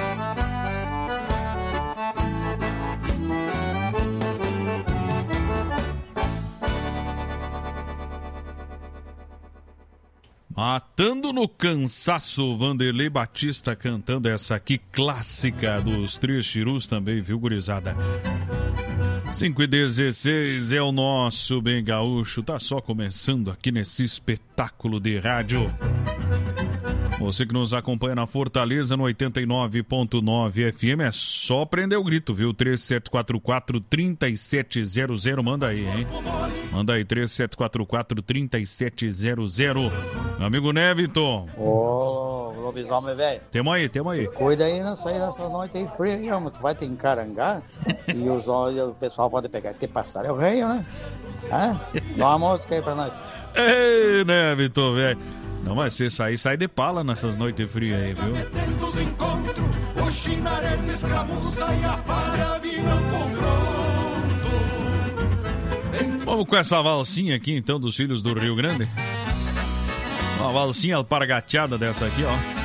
Matando no cansaço, Vanderlei Batista cantando essa aqui clássica dos Três Chirus também, viu, gurizada? cinco e dezesseis é o nosso Bem Gaúcho, tá só começando aqui nesse espetáculo de rádio. Você que nos acompanha na Fortaleza no oitenta e nove ponto nove F M, é só prender o grito, viu? três sete quatro quatro, três sete zero zero, manda aí, hein? Manda aí, três sete quatro quatro, três sete zero zero. Meu amigo Neviton. Ô, lobisomem, velho. Tamo aí, tamo aí. Cuida aí, não sai dessa noite aí fria aí, homem. Tu vai te encarangar e os olhos, o pessoal pode pegar. Te passar é o rei, né? Hã? Dá uma música aí pra nós. Ei, Neviton, velho. Não, mas você sair, sai de pala nessas noites frias aí, viu? Dos encontros, o chinaré escramuça e a falha vira um confronto. Vamos com essa valsinha aqui, então, dos Filhos do Rio Grande. Uma valsinha alpargateada dessa aqui, ó.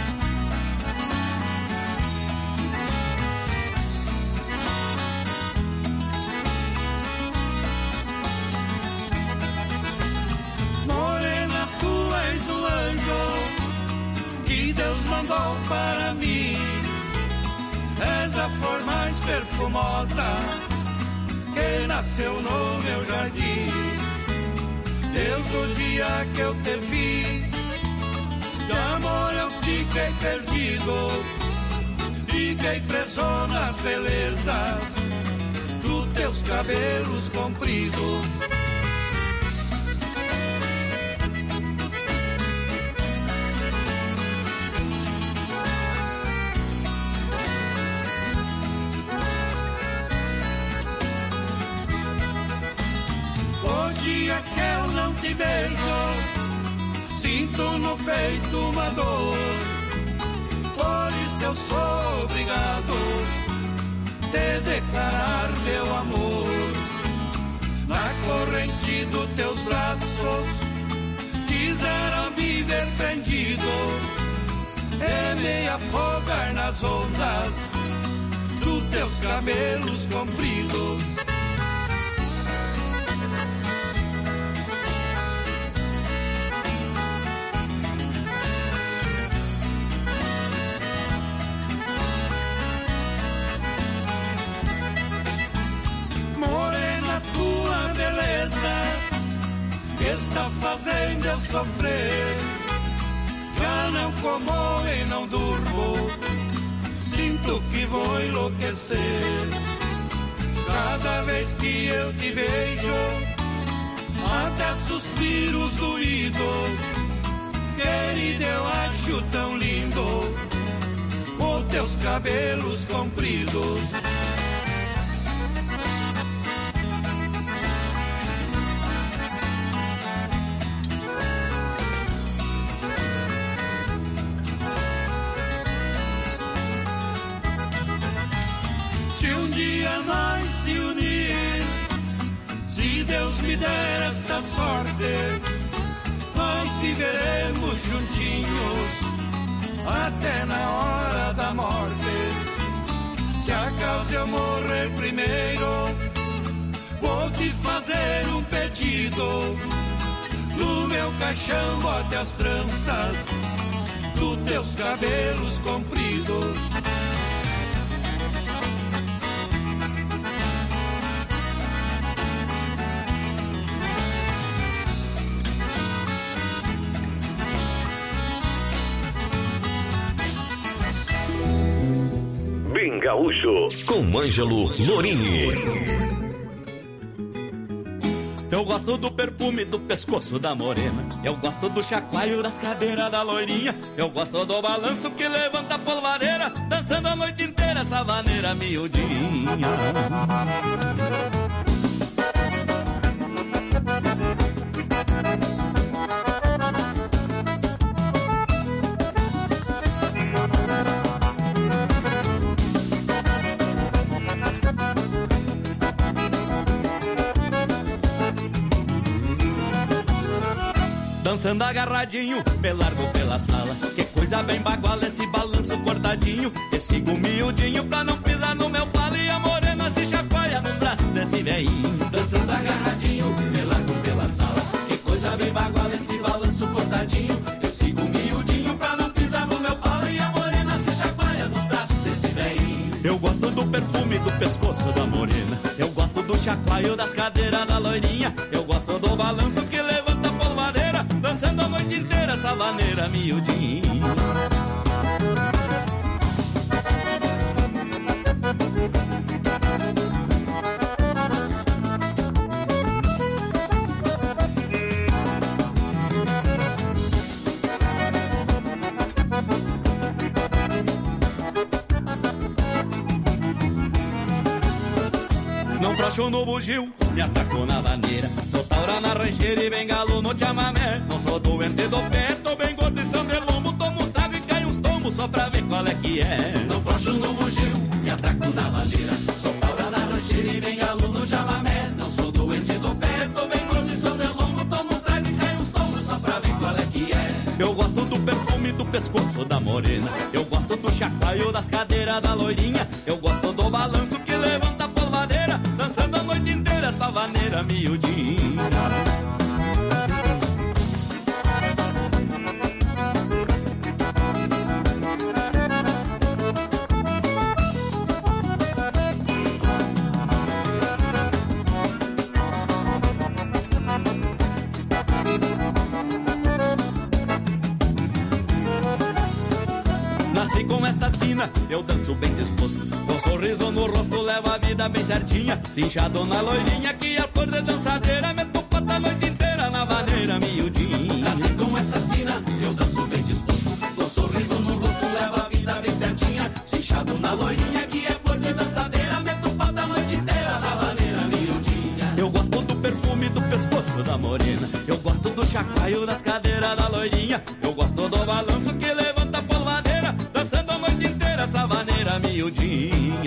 Deus mandou para mim, és a flor mais perfumosa que nasceu no meu jardim. Desde o dia que eu te vi, de amor eu fiquei perdido, fiquei preso nas belezas dos teus cabelos compridos. Que eu não te vejo, sinto no peito uma dor, por isso eu sou obrigado a te declarar meu amor. Na corrente dos teus braços quisera viver prendido e me afogar nas ondas dos teus cabelos compridos. Está fazendo eu sofrer, já não como e não durmo, sinto que vou enlouquecer. Cada vez que eu te vejo, até suspiros doídos, querido, eu acho tão lindo os teus cabelos compridos. Nós se unir, se Deus me der esta sorte, nós viveremos juntinhos até na hora da morte. Se a causa eu morrer primeiro, vou te fazer um pedido. No meu caixão bote as tranças dos teus cabelos compridos. Bem Gaúcho, com Ângelo Lorini. Eu gosto do perfume do pescoço da morena. Eu gosto do chacoalho das cadeiras da loirinha. Eu gosto do balanço que levanta a polvareira, dançando a noite inteira essa maneira miudinha. Dançando agarradinho, me largo pela sala. Que coisa bem baguala esse balanço cortadinho. Que sigo miudinho pra não pisar no meu palo. E a morena se chacoalha no braço desse velhinho. Dançando agarradinho, me largo pela sala. Que coisa bem baguala esse balanço cortadinho. Eu sigo miudinho pra não pisar no meu palo. E a morena se chacoalha no braço desse velhinho. Eu gosto do perfume do pescoço da morena. Eu gosto do chacoalho das cadeiras da loirinha. Eu gosto do balanço que levanta a polvareira, dançando a noite inteira essa maneira miudinha. Não frouxou no bugio, me atacou na vaneira. Sou taura na rancheira e bengalo no chamamé. Não sou doente do pé, tô bem gordo e são de lombo. Tomo uns tragos e cai uns tombos só pra ver qual é que é. Não frouxo no bugio, me atraco na vaneira. Sou taura na rancheira e bengalo no chamamé. Não sou doente do pé, tô bem gordo e são de lombo. Tomo uns tragos e cai uns tombos só pra ver qual é que é. Eu gosto do perfume do pescoço da morena. Eu gosto do chacoalho das cadeiras da loirinha. Eu gosto do balanço que levanta a polvadeira, dançando a noite inteira essa vaneira miudinha. Nasci com esta sina, eu danço bem disposto. Com sorriso no rosto levo a vida bem certinha. Cinchado na loirinha que a cor de dançadeira. Meto pata a noite inteira na vaneira miudinha. Nasci com essa sina, eu danço bem disposto. Com sorriso no rosto levo a vida bem certinha. Cinchado na loirinha que é cor de dançadeira. Meto pata a noite inteira na vaneira miudinha. Eu gosto do perfume do pescoço da morena. Eu gosto do chacoalho das cadeiras da loirinha. Eu gosto do balanço que levanta a polvadeira, dançando a noite inteira essa vaneira miudinha.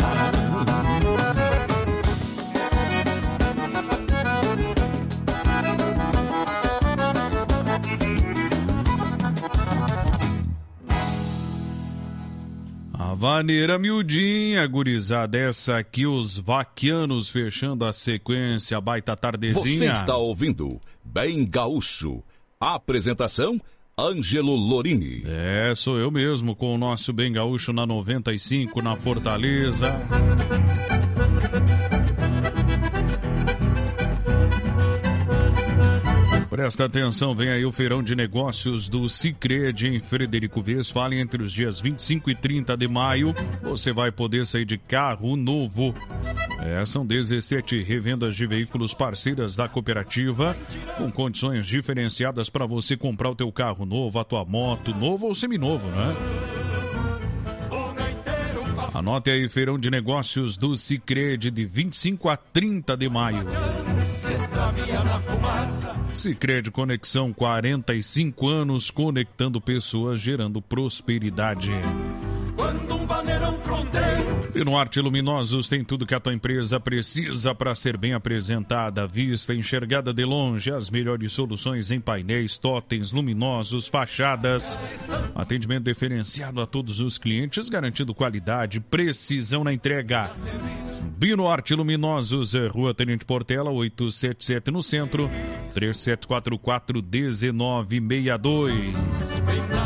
A vaneira miudinha, gurizada, essa aqui, os vaquianos fechando a sequência, baita tardezinha. Você está ouvindo Bem Gaúcho. Apresentação, Ângelo Lorini. É, sou eu mesmo, com o nosso Bem Gaúcho na noventa e cinco, na Fortaleza. Presta atenção, vem aí o feirão de negócios do Sicredi em Frederico Westphalen entre os dias vinte e cinco e trinta de maio. Você vai poder sair de carro novo. É, são dezessete revendas de veículos parceiras da cooperativa, com condições diferenciadas para você comprar o teu carro novo, a tua moto, novo ou seminovo, né? Anote aí, feirão de negócios do Sicredi de vinte e cinco a trinta de maio. Sicredi Conexão, quarenta e cinco anos conectando pessoas, gerando prosperidade. Quando um vaneirão fronteiro. E no Arte Luminosos tem tudo que a tua empresa precisa para ser bem apresentada, vista, enxergada de longe, as melhores soluções em painéis, totens, luminosos, fachadas, atendimento diferenciado a todos os clientes, garantindo qualidade, precisão na entrega. Bino Arte Luminosos, Rua Tenente Portela, oitocentos e setenta e sete no centro, três sete quatro quatro, um nove seis dois.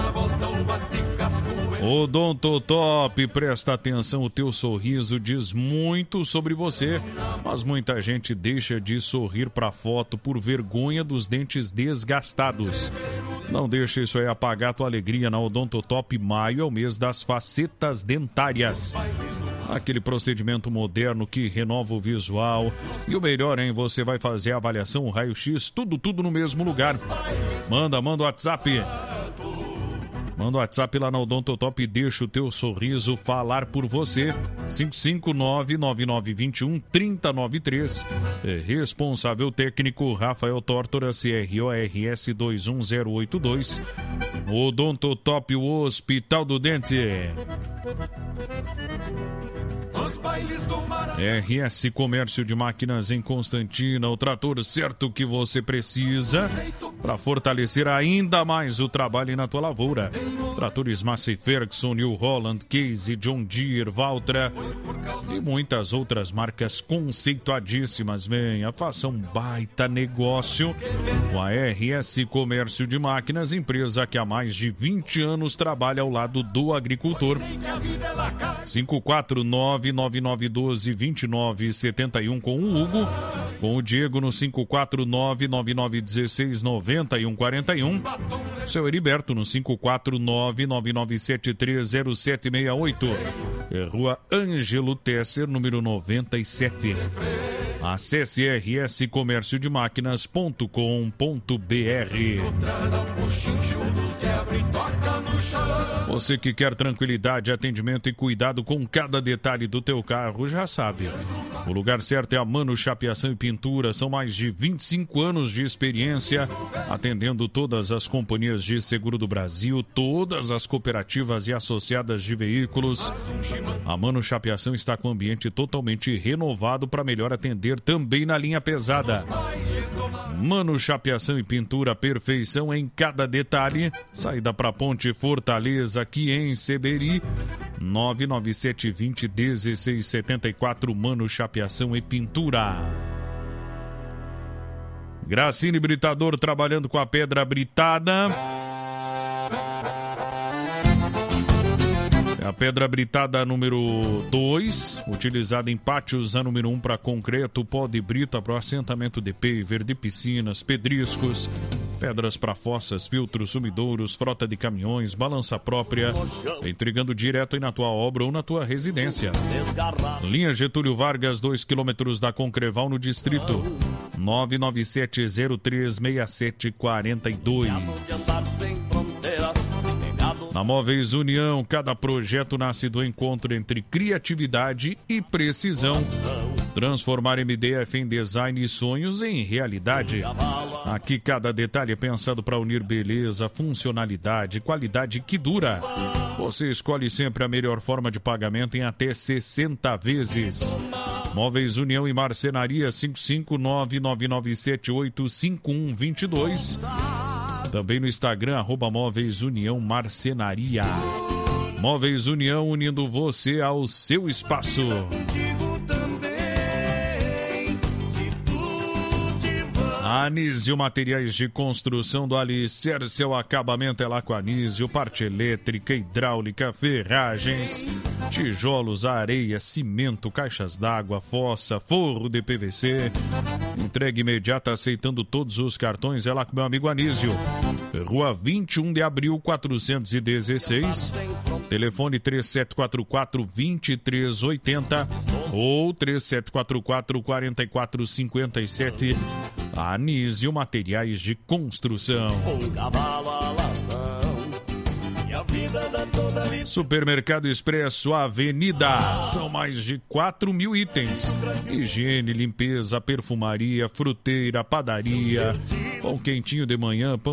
Odonto Top, presta atenção, o teu sorriso diz muito sobre você, mas muita gente deixa de sorrir pra foto por vergonha dos dentes desgastados. Não deixa isso aí apagar tua alegria. Na Odonto Top, maio é o mês das facetas dentárias. Aquele procedimento moderno que renova o visual. E o melhor, hein? Você vai fazer a avaliação, o raio-x, tudo, tudo no mesmo lugar. Manda, manda o WhatsApp. Manda o WhatsApp lá na Odontotop e deixa o teu sorriso falar por você. cinco cinco nove, nove nove dois um, três zero nove três. É responsável técnico Rafael Tórtora, C R O R S dois um zero oito dois. Odontotop, o Hospital do Dente. R S Comércio de Máquinas em Constantina, o trator certo que você precisa para fortalecer ainda mais o trabalho na tua lavoura. Tratores Massey Ferguson, New Holland, Case, John Deere, Valtra e muitas outras marcas conceituadíssimas. Venha, faça um baita negócio com a R S Comércio de Máquinas, empresa que há mais de vinte anos trabalha ao lado do agricultor. cinco quatro nove, nove nove um dois, dois nove sete um com o Hugo, com o Diego no cinco quatro nove, nove nove um seis, nove um quatro um, seu Heriberto no cinco quatro nove, nove nove sete três, zero sete seis oito, é Rua Ângelo Tesser, número noventa e sete. Acesse r s comércio de máquinas ponto com ponto b r. Você que quer tranquilidade, atendimento e cuidado com cada detalhe do teu carro, já sabe. O lugar certo é a Mano Chapeação e Pintura. São mais de vinte e cinco anos de experiência, atendendo todas as companhias de seguro do Brasil, todas as cooperativas e associadas de veículos. A Mano Chapeação está com o ambiente totalmente renovado para melhor atender também na linha pesada. Mano Chapeação e Pintura, perfeição em cada detalhe. Saída para Ponte Fortaleza, aqui em Seberi. nove nove sete vinte, dezesseis setenta e quatro. Mano Chapeação e Pintura. Gracine Britador, trabalhando com a pedra britada. A pedra britada número dois, utilizada em pátios, a número um para concreto, pó de brita para assentamento de paver, de piscinas, pedriscos, pedras para fossas, filtros, sumidouros, frota de caminhões, balança própria, entregando direto aí na tua obra ou na tua residência. Linha Getúlio Vargas, dois quilômetros da Concreval, no distrito. nove nove sete zero três seis sete quatro dois. Na Móveis União, cada projeto nasce do encontro entre criatividade e precisão. Transformar M D F em design e sonhos em realidade. Aqui cada detalhe é pensado para unir beleza, funcionalidade, qualidade que dura. Você escolhe sempre a melhor forma de pagamento em até sessenta vezes. Móveis União e Marcenaria, cinco cinco nove, nove nove sete oito, cinco um dois dois. Também no Instagram, arroba Móveis União Marcenaria. Móveis União, unindo você ao seu espaço. Anísio Materiais de Construção, do alicerce ao acabamento é lá com a Anísio. Parte elétrica, hidráulica, ferragens, tijolos, areia, cimento, caixas d'água, fossa, forro de P V C. Entrega imediata aceitando todos os cartões é lá com meu amigo Anísio. Rua vinte e um de abril, quatrocentos e dezesseis. Telefone três sete quatro quatro, dois três oito zero ou três sete quatro quatro, quatro quatro cinco sete. Anísio Materiais de Construção. Supermercado Expresso Avenida. São mais de quatro mil itens. Higiene, limpeza, perfumaria, fruteira, padaria, pão quentinho de manhã, pão